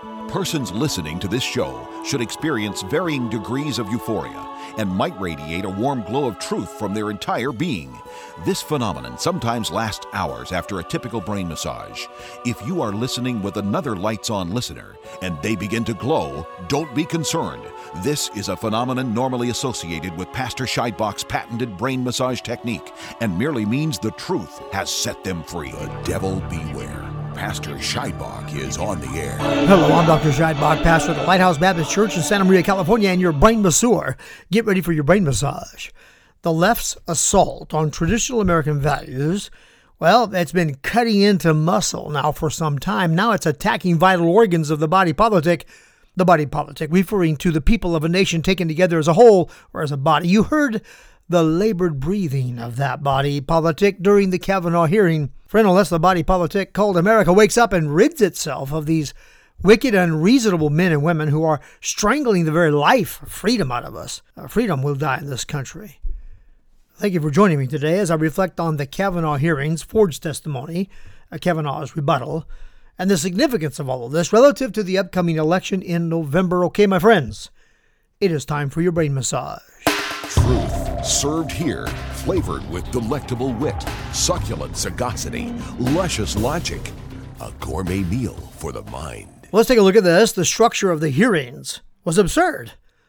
Persons listening to this show should experience varying degrees of euphoria and might radiate a warm glow of truth from their entire being. This phenomenon sometimes lasts hours after a typical brain massage. If you are listening with another lights-on listener and they begin to glow, don't be concerned. This is a phenomenon normally associated with Pastor Scheidbach's patented brain massage technique and merely means the truth has set them free. The devil beware. Pastor Scheidbach is on the air. Hello, I'm Dr. Scheidbach, pastor of the Lighthouse Baptist Church in Santa Maria, California, and your brain masseur. Get ready for your brain massage. The left's assault on traditional American values, well, it's been cutting into muscle now for some time. Now it's attacking vital organs of the body politic. The body politic, referring to the people of a nation taken together as a whole or as a body. You heard the labored breathing of that body politic during the Kavanaugh hearing. Friend, unless the body politic called America wakes up and rids itself of these wicked, unreasonable men and women who are strangling the very life, freedom out of us, freedom will die in this country. Thank you for joining me today as I reflect on the Kavanaugh hearings, Ford's testimony, Kavanaugh's rebuttal, and the significance of all of this relative to the upcoming election in November. Okay, my friends, it is time for your brain massage. Truth served here, flavored with delectable wit, succulent sagacity, luscious logic. A gourmet meal for the mind. Let's take a look at this. The structure of the hearings was absurd.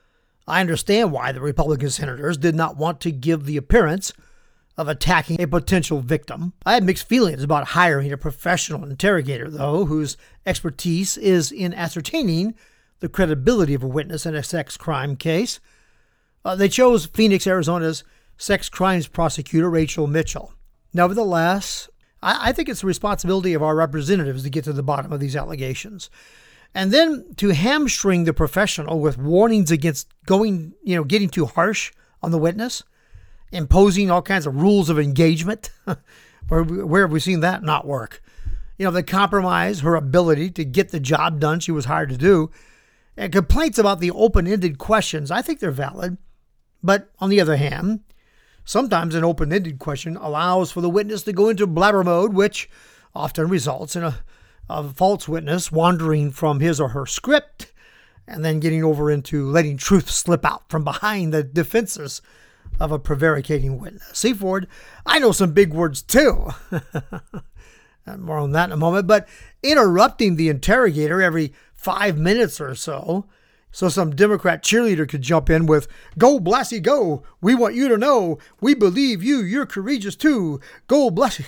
I understand why the Republican senators did not want to give the appearance of attacking a potential victim. I had mixed feelings about hiring a professional interrogator, though, whose expertise is in ascertaining the credibility of a witness in a sex crime case. They chose Phoenix, Arizona's sex crimes prosecutor, Rachel Mitchell. Nevertheless, I think it's the responsibility of our representatives to get to the bottom of these allegations. And then to hamstring the professional with warnings against getting too harsh on the witness, imposing all kinds of rules of engagement. Where have we seen that not work? They compromise her ability to get the job done she was hired to do. And complaints about the open-ended questions, I think they're valid. But on the other hand, sometimes an open-ended question allows for the witness to go into blabber mode, which often results in a false witness wandering from his or her script and then getting over into letting truth slip out from behind the defenses of a prevaricating witness. See, Ford, I know some big words too. More on that in a moment. But interrupting the interrogator every 5 minutes or so some Democrat cheerleader could jump in with, "Go, Blassie, go. We want you to know. We believe you. You're courageous too. Go, Blassie."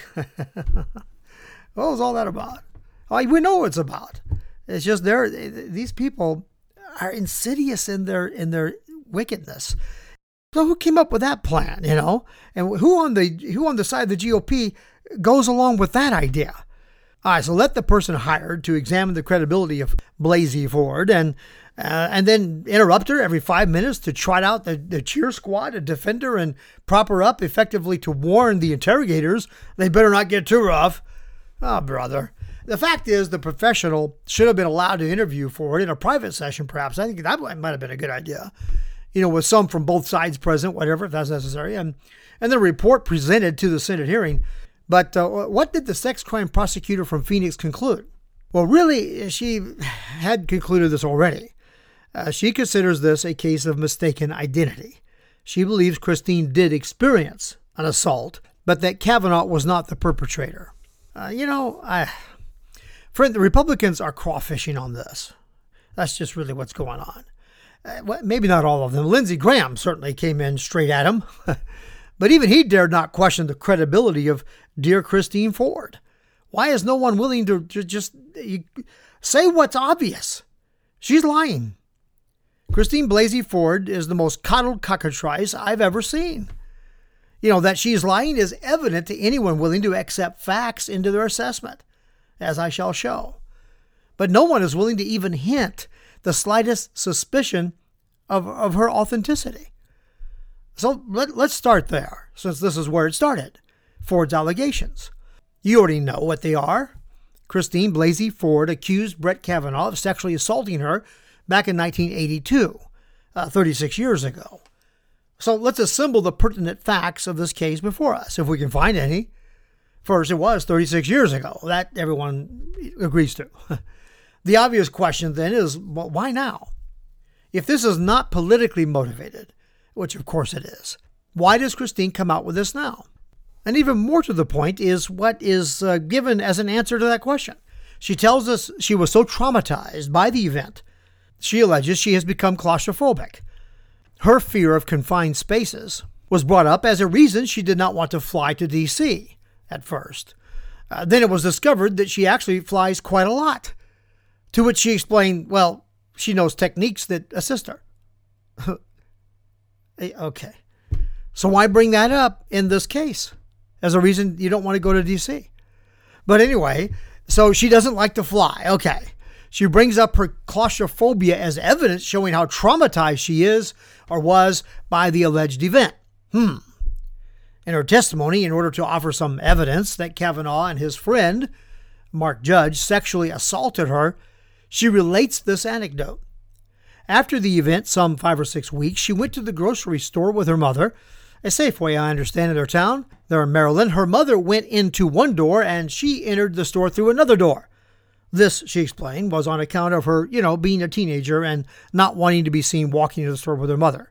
What was all that about? We know what it's about. It's just these people are insidious in their wickedness. So who came up with that plan, And who on the side of the GOP goes along with that idea? All right, so let the person hired to examine the credibility of Blasey Ford and then interrupt her every 5 minutes to trot out the cheer squad to defend her and prop her up effectively to warn the interrogators they better not get too rough. Oh, brother. The fact is the professional should have been allowed to interview Ford in a private session, perhaps. I think that might have been a good idea. With some from both sides present, whatever, if that's necessary, and the report presented to the Senate hearing. But what did the sex crime prosecutor from Phoenix conclude? Well, really, she had concluded this already. She considers this a case of mistaken identity. She believes Christine did experience an assault, but that Kavanaugh was not the perpetrator. Friend, the Republicans are crawfishing on this. That's just really what's going on. Maybe not all of them. Lindsey Graham certainly came in straight at him. But even he dared not question the credibility of dear Christine Ford. Why is no one willing to just say what's obvious? She's lying. Christine Blasey Ford is the most coddled cockatrice I've ever seen. That she's lying is evident to anyone willing to accept facts into their assessment, as I shall show. But no one is willing to even hint the slightest suspicion of her authenticity. So let's start there, since this is where it started. Ford's allegations. You already know what they are. Christine Blasey Ford accused Brett Kavanaugh of sexually assaulting her back in 1982, 36 years ago. So let's assemble the pertinent facts of this case before us, if we can find any. First, it was 36 years ago. That everyone agrees to. The obvious question then is, well, why now? If this is not politically motivated, which of course it is, why does Christine come out with this now? And even more to the point is what is given as an answer to that question. She tells us she was so traumatized by the event, she alleges she has become claustrophobic. Her fear of confined spaces was brought up as a reason she did not want to fly to D.C. at first. Then it was discovered that she actually flies quite a lot, to which she explained, well, she knows techniques that assist her. Okay. So why bring that up in this case as a reason you don't want to go to D.C.? But anyway, so she doesn't like to fly. Okay. She brings up her claustrophobia as evidence showing how traumatized she is or was by the alleged event. In her testimony, in order to offer some evidence that Kavanaugh and his friend, Mark Judge, sexually assaulted her, she relates this anecdote. After the event, some 5 or 6 weeks, she went to the grocery store with her mother, a Safeway, I understand, in their town. They're in Maryland. Her mother went into one door and she entered the store through another door. This, she explained, was on account of her, being a teenager and not wanting to be seen walking to the store with her mother.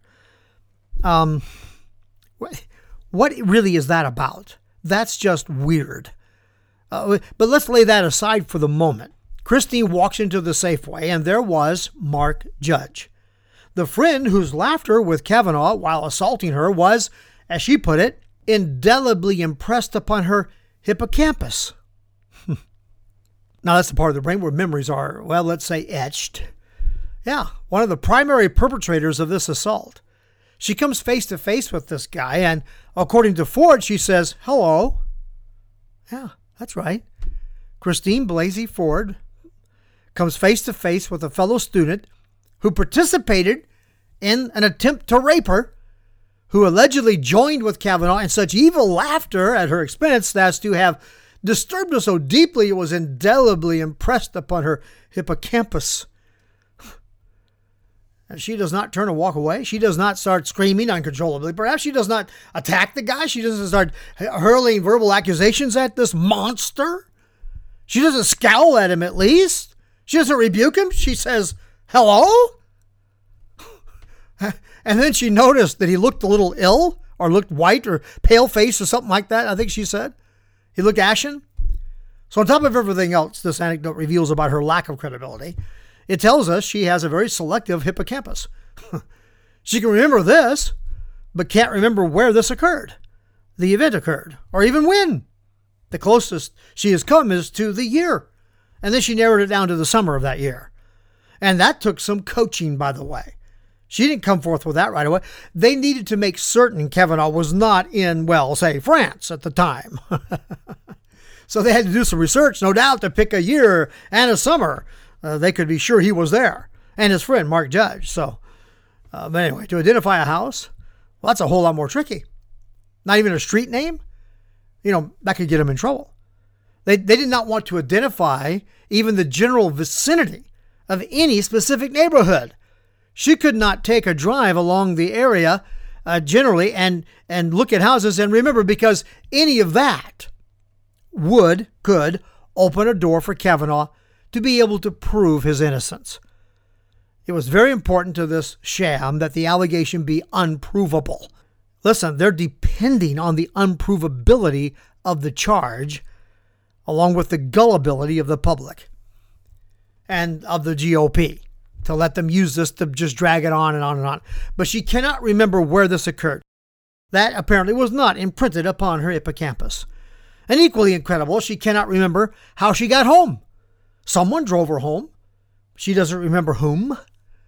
What really is that about? That's just weird. But let's lay that aside for the moment. Christine walks into the Safeway, and there was Mark Judge, the friend whose laughter with Kavanaugh while assaulting her was, as she put it, indelibly impressed upon her hippocampus. Now, that's the part of the brain where memories are, well, let's say etched. Yeah, one of the primary perpetrators of this assault. She comes face to face with this guy, and according to Ford, she says, hello. Yeah, that's right. Christine Blasey Ford comes face to face with a fellow student who participated in an attempt to rape her, who allegedly joined with Kavanaugh in such evil laughter at her expense as to have disturbed her so deeply it was indelibly impressed upon her hippocampus. And she does not turn and walk away. She does not start screaming uncontrollably. Perhaps she does not attack the guy. She doesn't start hurling verbal accusations at this monster. She doesn't scowl at him, at least. She doesn't rebuke him. She says, hello? And then she noticed that he looked a little ill or looked white or pale-faced or something like that, I think she said. He looked ashen. So on top of everything else this anecdote reveals about her lack of credibility, it tells us she has a very selective hippocampus. She can remember this, but can't remember where this occurred, the event occurred, or even when. The closest she has come is to the year. And then she narrowed it down to the summer of that year. And that took some coaching, by the way. She didn't come forth with that right away. They needed to make certain Kavanaugh was not in, well, say, France at the time. So they had to do some research, no doubt, to pick a year and a summer. They could be sure he was there. And his friend, Mark Judge. So, but anyway, to identify a house, well, that's a whole lot more tricky. Not even a street name? That could get them in trouble. They did not want to identify even the general vicinity of any specific neighborhood. She could not take a drive along the area generally and look at houses and remember, because any of that could open a door for Kavanaugh to be able to prove his innocence. It was very important to this sham that the allegation be unprovable. Listen, they're depending on the unprovability of the charge, along with the gullibility of the public and of the GOP, to let them use this to just drag it on and on and on. But she cannot remember where this occurred. That apparently was not imprinted upon her hippocampus. And equally incredible, she cannot remember how she got home. Someone drove her home. She doesn't remember whom.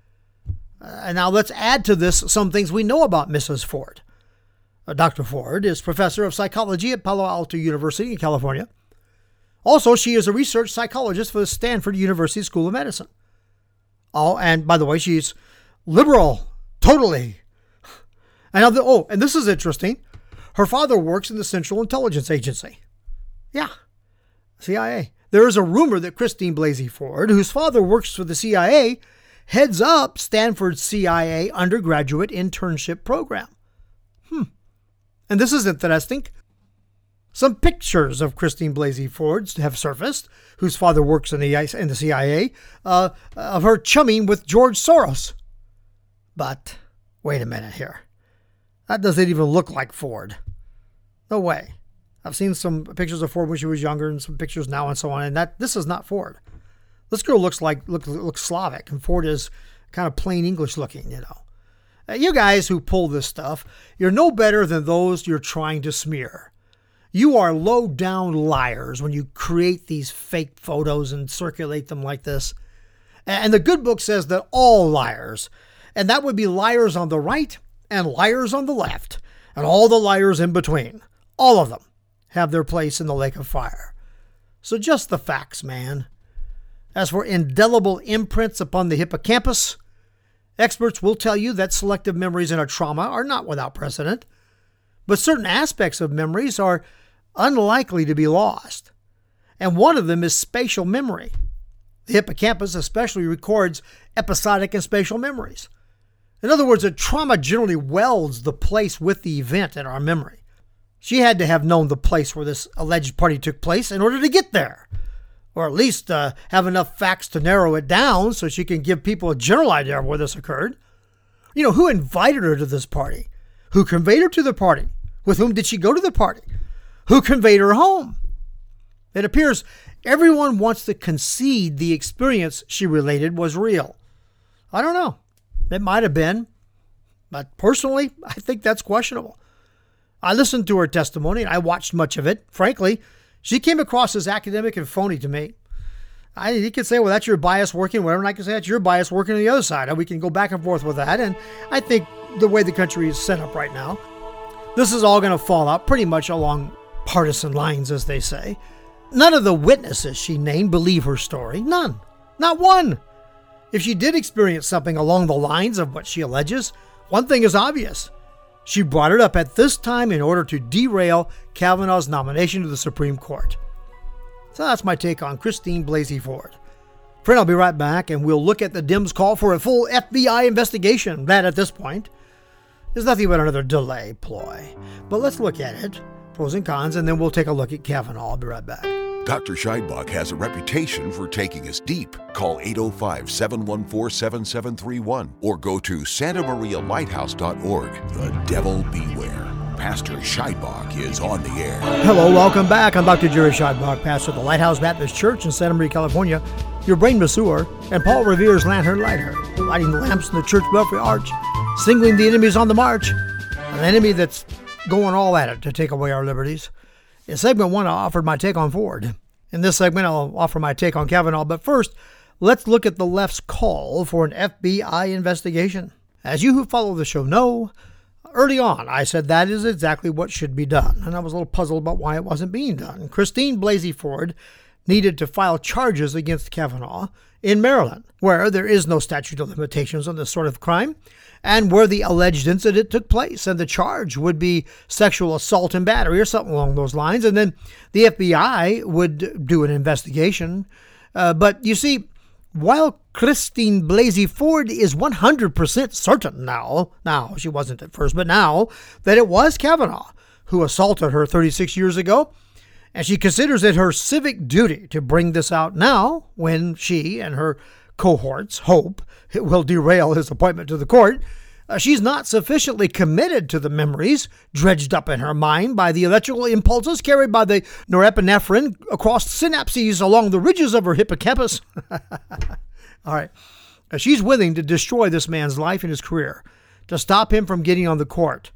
And now let's add to this some things we know about Mrs. Ford. Dr. Ford is professor of psychology at Palo Alto University in California. Also, she is a research psychologist for the Stanford University School of Medicine. Oh, and by the way, she's liberal, totally. And this is interesting. Her father works in the Central Intelligence Agency. Yeah, CIA. There is a rumor that Christine Blasey Ford, whose father works for the CIA, heads up Stanford's CIA undergraduate internship program. And this is interesting. Some pictures of Christine Blasey Ford have surfaced, whose father works in the CIA, of her chumming with George Soros. But wait a minute here. That doesn't even look like Ford. No way. I've seen some pictures of Ford when she was younger and some pictures now and so on, and this is not Ford. This girl looks Slavic, and Ford is kind of plain English looking, You guys who pull this stuff, you're no better than those you're trying to smear. You are low-down liars when you create these fake photos and circulate them like this. And the good book says that all liars, and that would be liars on the right and liars on the left, and all the liars in between, all of them have their place in the lake of fire. So just the facts, man. As for indelible imprints upon the hippocampus, experts will tell you that selective memories in a trauma are not without precedent, but certain aspects of memories are unlikely to be lost. And one of them is spatial memory. The hippocampus especially records episodic and spatial memories. In other words, a trauma generally welds the place with the event in our memory. She had to have known the place where this alleged party took place in order to get there, or at least have enough facts to narrow it down so she can give people a general idea of where this occurred. Who invited her to this party? Who conveyed her to the party? With whom did she go to the party? Who conveyed her home? It appears everyone wants to concede the experience she related was real. I don't know. It might have been, but personally, I think that's questionable. I listened to her testimony and I watched much of it. Frankly, she came across as academic and phony to me. You could say, well, that's your bias working, whatever, and I can say that's your bias working on the other side. We can go back and forth with that, and I think the way the country is set up right now, this is all going to fall out pretty much along partisan lines, as they say. None of the witnesses she named believe her story. None. Not one. If she did experience something along the lines of what she alleges, one thing is obvious. She brought it up at this time in order to derail Kavanaugh's nomination to the Supreme Court. So that's my take on Christine Blasey Ford. Friend, I'll be right back, and we'll look at the Dems' call for a full FBI investigation. That, at this point, is nothing but another delay ploy. But let's look at it, pros and cons, and then we'll take a look at Kavanaugh. I'll be right back. Dr. Scheidbach has a reputation for taking us deep. Call 805-714-7731 or go to santamarialighthouse.org. The devil beware. Pastor Scheidbach is on the air. Hello, welcome back. I'm Dr. Jerry Scheidbach, pastor of the Lighthouse Baptist Church in Santa Maria, California, your brain masseur, and Paul Revere's Lantern Lighter, lighting the lamps in the church belfry arch, singling the enemies on the march, an enemy that's going all at it to take away our liberties. In segment 1, I offered my take on Ford. In this segment, I'll offer my take on Kavanaugh. But first, let's look at the left's call for an FBI investigation. As you who follow the show know, early on, I said that is exactly what should be done. And I was a little puzzled about why it wasn't being done. Christine Blasey Ford needed to file charges against Kavanaugh in Maryland, where there is no statute of limitations on this sort of crime, and where the alleged incident took place, and the charge would be sexual assault and battery or something along those lines, and then the FBI would do an investigation. But you see, while Christine Blasey Ford is 100% certain now she wasn't at first, but now that it was Kavanaugh who assaulted her 36 years ago, and she considers it her civic duty to bring this out now when she and her cohorts hope it will derail his appointment to the court, she's not sufficiently committed to the memories dredged up in her mind by the electrical impulses carried by the norepinephrine across synapses along the ridges of her hippocampus. All right. She's willing to destroy this man's life and his career to stop him from getting on the court.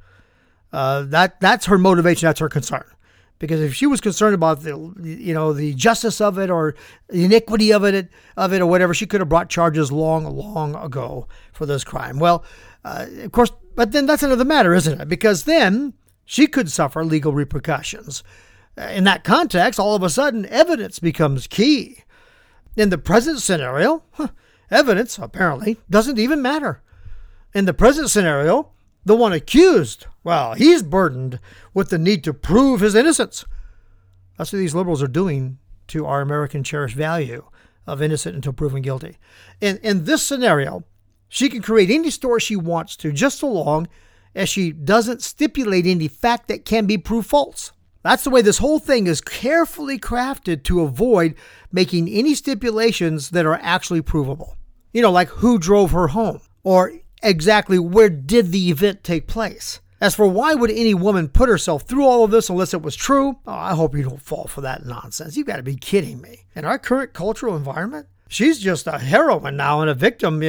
That's her motivation. That's her concern. Because if she was concerned about the justice of it or the iniquity of it or whatever, she could have brought charges long ago for this crime. Well, of course, but then that's another matter, isn't it? Because then she could suffer legal repercussions. In that context, all of a sudden, evidence becomes key. In the present scenario, evidence apparently doesn't even matter. In the present scenario, the one accused, well, he's burdened with the need to prove his innocence. That's what these liberals are doing to our American cherished value of innocent until proven guilty. In this scenario, she can create any story she wants to, just so long as she doesn't stipulate any fact that can be proved false. That's the way this whole thing is carefully crafted to avoid making any stipulations that are actually provable. Like who drove her home, or exactly where did the event take place. As for why would any woman put herself through all of this unless it was true, I hope you don't fall for that nonsense. You've got to be kidding me. In our current cultural environment, she's just a heroine now and a victim,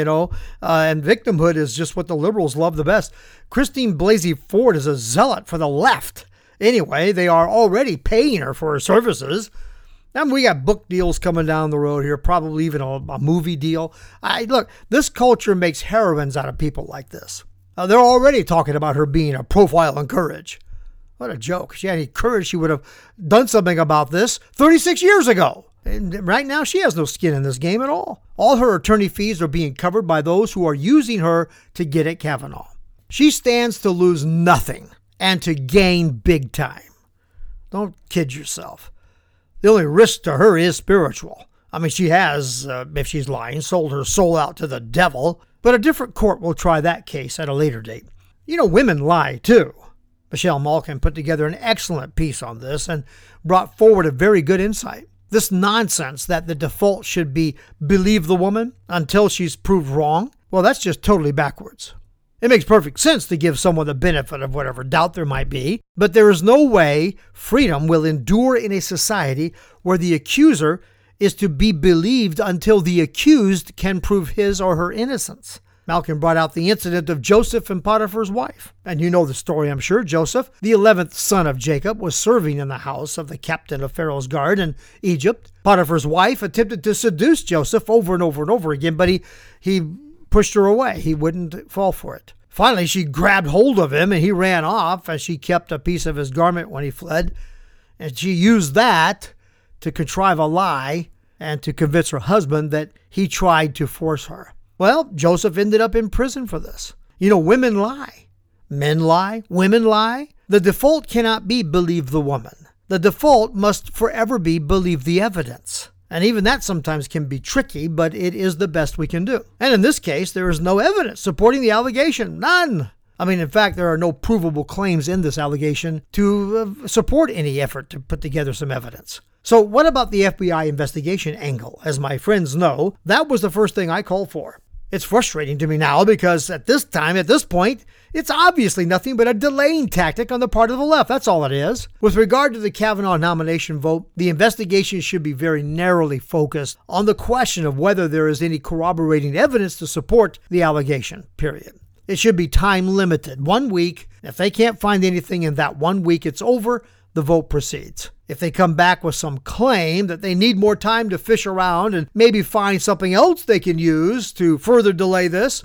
and victimhood is just what the liberals love the best. Christine Blasey Ford is a zealot for the left. Anyway, they are already paying her for her services. And we got book deals coming down the road here, probably even a movie deal. Look, this culture makes heroines out of people like this. They're already talking about her being a profile in courage. What a joke. If she had any courage, she would have done something about this 36 years ago. And right now, she has no skin in this game at all. All her attorney fees are being covered by those who are using her to get at Kavanaugh. She stands to lose nothing and to gain big time. Don't kid yourself. The only risk to her is spiritual. She has, if she's lying, sold her soul out to the devil, but a different court will try that case at a later date. Women lie too. Michelle Malkin put together an excellent piece on this and brought forward a very good insight. This nonsense that the default should be believe the woman until she's proved wrong, well, that's just totally backwards. It makes perfect sense to give someone the benefit of whatever doubt there might be, but there is no way freedom will endure in a society where the accuser is to be believed until the accused can prove his or her innocence. Malkin brought out the incident of Joseph and Potiphar's wife. And you know the story, I'm sure. Joseph, the 11th son of Jacob, was serving in the house of the captain of Pharaoh's guard in Egypt. Potiphar's wife attempted to seduce Joseph over and over and over again, but he pushed her away. He wouldn't fall for it. Finally, she grabbed hold of him and he ran off as she kept a piece of his garment when he fled. And she used that to contrive a lie and to convince her husband that he tried to force her. Well, Joseph ended up in prison for this. Women lie. Men lie. Women lie. The default cannot be believe the woman. The default must forever be believe the evidence. And even that sometimes can be tricky, but it is the best we can do. And in this case, there is no evidence supporting the allegation. None. In fact, there are no provable claims in this allegation to support any effort to put together some evidence. So what about the FBI investigation angle? As my friends know, that was the first thing I called for. It's frustrating to me now because at this point, it's obviously nothing but a delaying tactic on the part of the left. That's all it is. With regard to the Kavanaugh nomination vote, the investigation should be very narrowly focused on the question of whether there is any corroborating evidence to support the allegation, period. It should be time limited, 1 week. If they can't find anything in that 1 week, it's over. The vote proceeds. If they come back with some claim that they need more time to fish around and maybe find something else they can use to further delay this,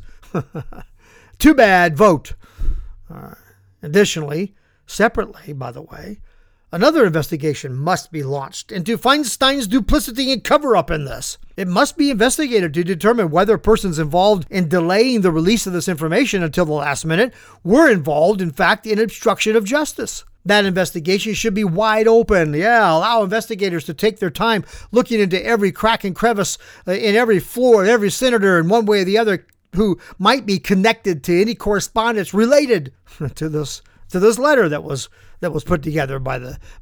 too bad, vote. Additionally, separately, by the way, another investigation must be launched into Feinstein's duplicity and cover-up in this. It must be investigated to determine whether persons involved in delaying the release of this information until the last minute were involved, in fact, in obstruction of justice. That investigation should be wide open. Allow investigators to take their time looking into every crack and crevice in every floor, every senator in one way or the other who might be connected to any correspondence related to this letter that was put together by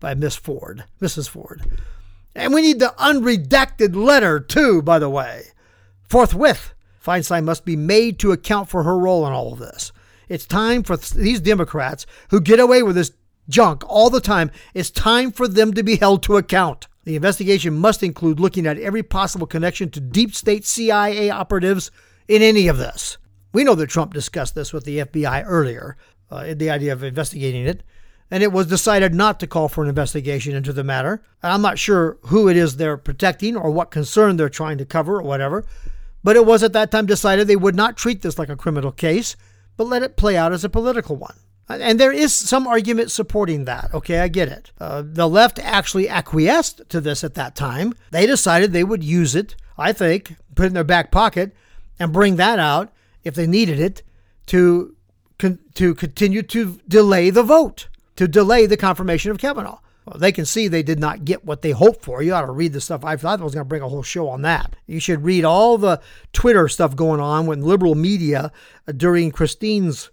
Mrs. Ford. And we need the unredacted letter too, by the way. Forthwith, Feinstein must be made to account for her role in all of this. It's time for these Democrats who get away with this junk all the time. It's time for them to be held to account. The investigation must include looking at every possible connection to deep state CIA operatives in any of this. We know that Trump discussed this with the FBI earlier, the idea of investigating it, and it was decided not to call for an investigation into the matter. And I'm not sure who it is they're protecting or what concern they're trying to cover or whatever, but it was at that time decided they would not treat this like a criminal case, but let it play out as a political one. And there is some argument supporting that. Okay, I get it. The left actually acquiesced to this at that time. They decided they would use it, I think, put it in their back pocket and bring that out if they needed it to continue to delay the vote, to delay the confirmation of Kavanaugh. Well, they can see they did not get what they hoped for. You ought to read the stuff. I thought I was going to bring a whole show on that. You should read all the Twitter stuff going on with liberal media during Christine's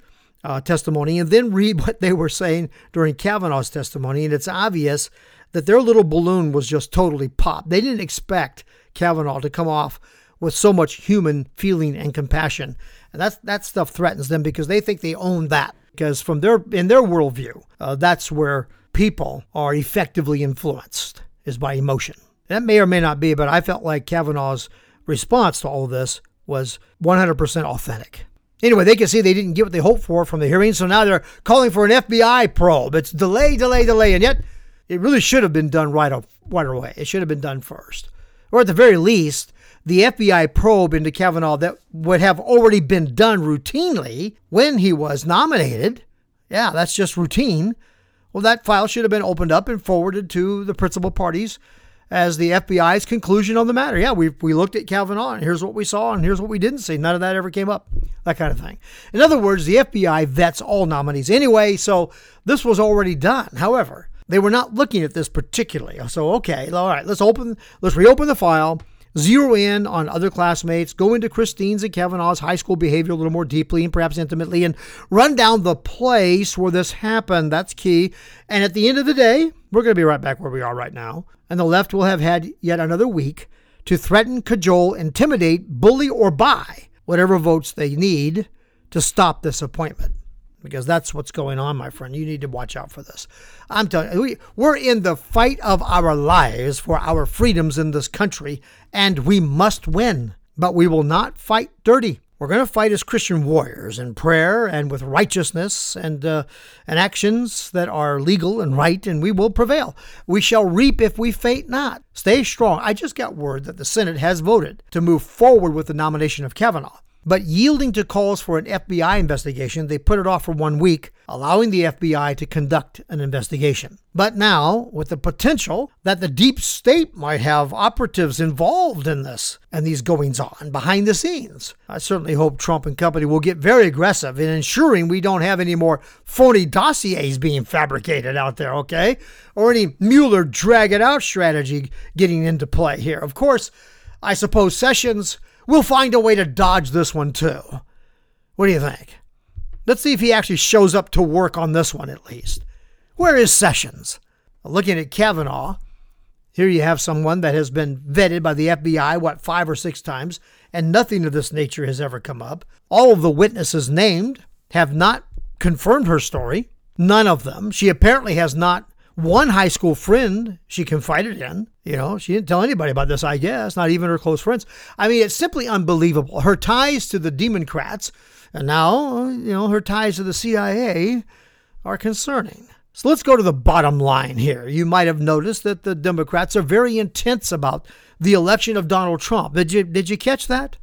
testimony and then read what they were saying during Kavanaugh's testimony, and it's obvious that their little balloon was just totally popped. They didn't expect Kavanaugh to come off with so much human feeling and compassion. And that stuff threatens them because they think they own that. Because in their worldview, that's where people are effectively influenced, is by emotion. That may or may not be, but I felt like Kavanaugh's response to all of this was 100% authentic. Anyway, they can see they didn't get what they hoped for from the hearing, so now they're calling for an FBI probe. It's delay, and yet it really should have been done right away. It should have been done first. Or at the very least, the FBI probe into Kavanaugh that would have already been done routinely when he was nominated. Yeah, that's just routine. Well, that file should have been opened up and forwarded to the principal parties as the FBI's conclusion on the matter. Yeah, we looked at Kavanaugh, and here's what we saw, and here's what we didn't see. None of that ever came up, that kind of thing. In other words, the FBI vets all nominees anyway, so this was already done. However, they were not looking at this particularly. So, okay, all right, let's reopen the file, zero in on other classmates, go into Christine's and Kavanaugh's high school behavior a little more deeply and perhaps intimately, and run down the place where this happened. That's key. And at the end of the day, we're going to be right back where we are right now. And the left will have had yet another week to threaten, cajole, intimidate, bully, or buy whatever votes they need to stop this appointment. Because that's what's going on, my friend. You need to watch out for this. I'm telling you, we're in the fight of our lives for our freedoms in this country, and we must win. But we will not fight dirty. We're going to fight as Christian warriors in prayer and with righteousness and actions that are legal and right, and we will prevail. We shall reap if we faint not. Stay strong. I just got word that the Senate has voted to move forward with the nomination of Kavanaugh. But yielding to calls for an FBI investigation, they put it off for 1 week, allowing the FBI to conduct an investigation. But now, with the potential that the deep state might have operatives involved in this and these goings-on behind the scenes, I certainly hope Trump and company will get very aggressive in ensuring we don't have any more phony dossiers being fabricated out there, okay? Or any Mueller drag-it-out strategy getting into play here. Of course, I suppose Sessions will find a way to dodge this one too. What do you think? Let's see if he actually shows up to work on this one at least. Where is Sessions? Looking at Kavanaugh, here you have someone that has been vetted by the FBI, 5 or 6 times, and nothing of this nature has ever come up. All of the witnesses named have not confirmed her story. None of them. She apparently has not one high school friend she confided in. You know, she didn't tell anybody about this, I guess, not even her close friends. I mean, it's simply unbelievable. Her ties to the Democrats, and now, her ties to the CIA are concerning. So let's go to the bottom line here. You might have noticed that the Democrats are very intense about the election of Donald Trump. Did you catch that?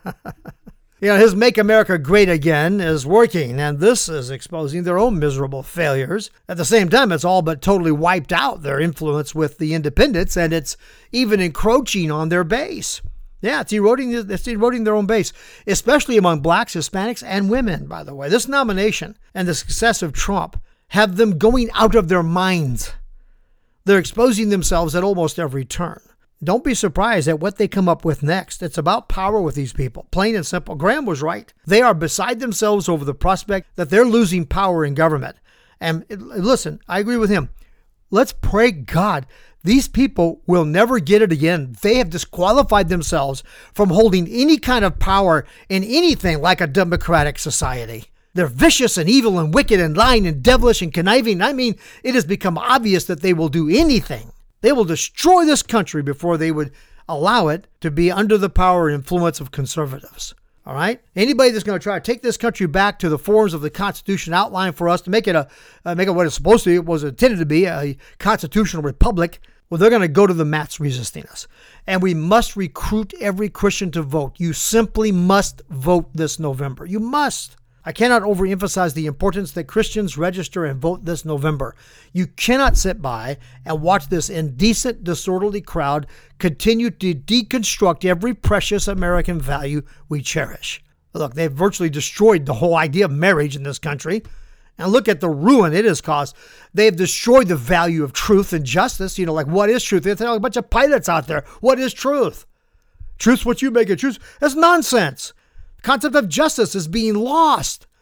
His Make America Great Again is working, and this is exposing their own miserable failures. At the same time, it's all but totally wiped out their influence with the independents, and it's even encroaching on their base. Yeah, it's eroding their own base, especially among blacks, Hispanics, and women, by the way. This nomination and the success of Trump have them going out of their minds. They're exposing themselves at almost every turn. Don't be surprised at what they come up with next. It's about power with these people, plain and simple. Graham was right. They are beside themselves over the prospect that they're losing power in government. And listen, I agree with him. Let's pray God these people will never get it again. They have disqualified themselves from holding any kind of power in anything like a democratic society. They're vicious and evil and wicked and lying and devilish and conniving. I mean, it has become obvious that they will do anything. They will destroy this country before they would allow it to be under the power and influence of conservatives. All right? Anybody that's going to try to take this country back to the forms of the Constitution outlined for us to make it what it's supposed to be, it was intended to be, a constitutional republic, well, they're going to go to the mats resisting us. And we must recruit every Christian to vote. You simply must vote this November. You must. I cannot overemphasize the importance that Christians register and vote this November. You cannot sit by and watch this indecent, disorderly crowd continue to deconstruct every precious American value we cherish. Look, they've virtually destroyed the whole idea of marriage in this country. And look at the ruin it has caused. They've destroyed the value of truth and justice. Like, what is truth? There's a bunch of pilots out there. What is truth? Truth's what you make it. Truth. That's nonsense. The concept of justice is being lost.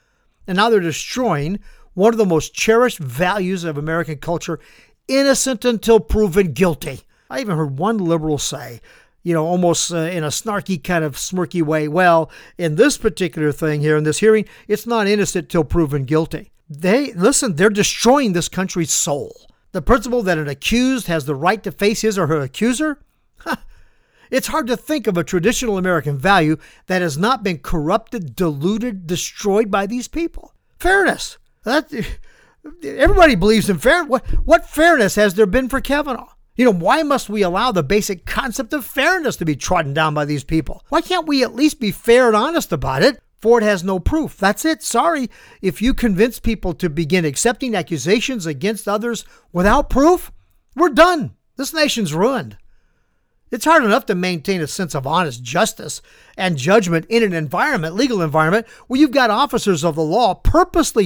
And now they're destroying one of the most cherished values of American culture, innocent until proven guilty. I even heard one liberal say, almost in a snarky kind of smirky way, well, in this particular thing here, in this hearing, it's not innocent till proven guilty. They're destroying this country's soul. The principle that an accused has the right to face his or her accuser? It's hard to think of a traditional American value that has not been corrupted, diluted, destroyed by these people. Fairness. Everybody believes in fairness. What fairness has there been for Kavanaugh? Why must we allow the basic concept of fairness to be trodden down by these people? Why can't we at least be fair and honest about it? Ford has no proof. That's it. Sorry. If you convince people to begin accepting accusations against others without proof, we're done. This nation's ruined. It's hard enough to maintain a sense of honest justice and judgment in an legal environment, where you've got officers of the law purposely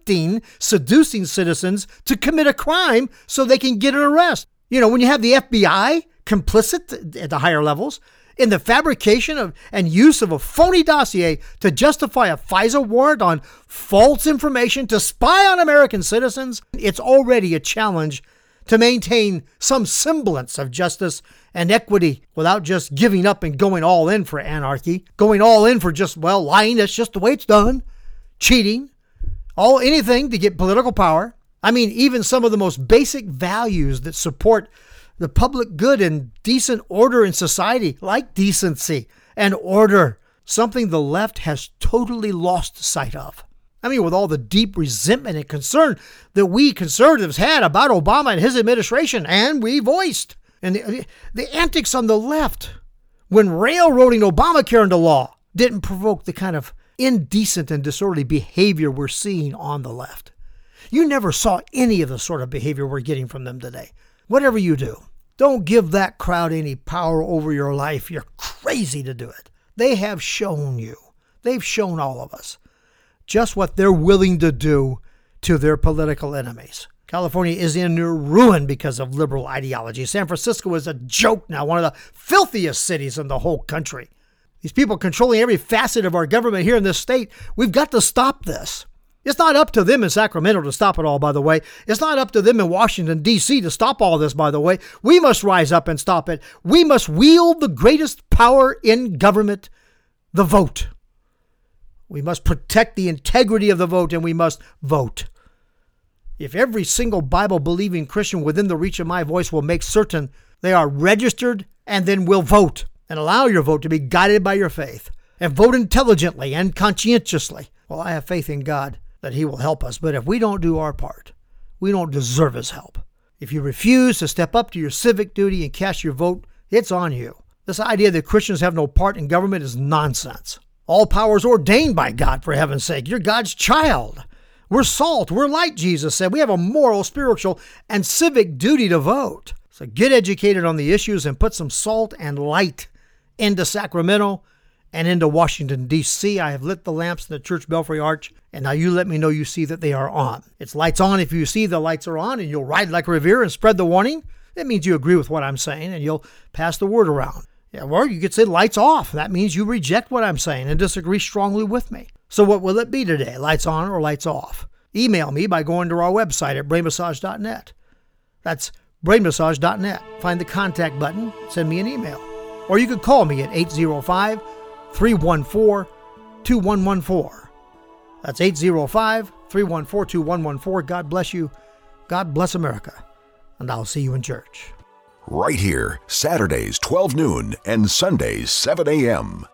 seducing citizens to commit a crime so they can get an arrest. When you have the FBI complicit at the higher levels in the fabrication of and use of a phony dossier to justify a FISA warrant on false information to spy on American citizens, it's already a challenge to maintain some semblance of justice and equity without just giving up and going all in for anarchy, going all in for just, lying. That's just the way it's done. Cheating, anything to get political power. I mean, even some of the most basic values that support the public good and decent order in society, like decency and order, something the left has totally lost sight of. I mean, with all the deep resentment and concern that we conservatives had about Obama and his administration, and we voiced. And the antics on the left when railroading Obamacare into law didn't provoke the kind of indecent and disorderly behavior we're seeing on the left. You never saw any of the sort of behavior we're getting from them today. Whatever you do, don't give that crowd any power over your life. You're crazy to do it. They have shown you. They've shown all of us just what they're willing to do to their political enemies. California is in near ruin because of liberal ideology. San Francisco is a joke now, one of the filthiest cities in the whole country. These people controlling every facet of our government here in this state, we've got to stop this. It's not up to them in Sacramento to stop it all, by the way. It's not up to them in Washington, D.C. to stop all this, by the way. We must rise up and stop it. We must wield the greatest power in government, the vote. We must protect the integrity of the vote, and we must vote. If every single Bible-believing Christian within the reach of my voice will make certain they are registered and then will vote, and allow your vote to be guided by your faith, and vote intelligently and conscientiously, well, I have faith in God that he will help us. But if we don't do our part, we don't deserve his help. If you refuse to step up to your civic duty and cast your vote, it's on you. This idea that Christians have no part in government is nonsense. All power is ordained by God, for heaven's sake. You're God's child. We're salt. We're light, Jesus said. We have a moral, spiritual, and civic duty to vote. So get educated on the issues and put some salt and light into Sacramento and into Washington, D.C. I have lit the lamps in the church belfry arch, and now you let me know you see that they are on. It's lights on if you see the lights are on, and you'll ride like Revere and spread the warning. That means you agree with what I'm saying, and you'll pass the word around. Yeah, or you could say lights off. That means you reject what I'm saying and disagree strongly with me. So what will it be today, lights on or lights off? Email me by going to our website at brainmassage.net. That's brainmassage.net. Find the contact button, send me an email. Or you could call me at 805-314-2114. That's 805-314-2114. God bless you. God bless America. And I'll see you in church. Right here, Saturdays 12 noon and Sundays 7 a.m.